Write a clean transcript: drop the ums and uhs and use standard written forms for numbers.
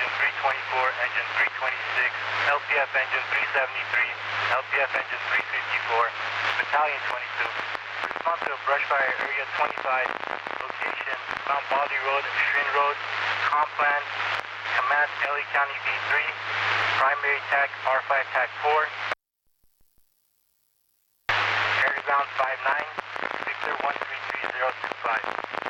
engine 324, engine 326, LPF engine 373, LPF engine 354, Battalion 22. Respond to a brush fire area 25, location Mount Baldy Road, Shin Road, Complan, Command LA County V3, primary TAC R5 TAC 4, Airbound 59, Victor 133025.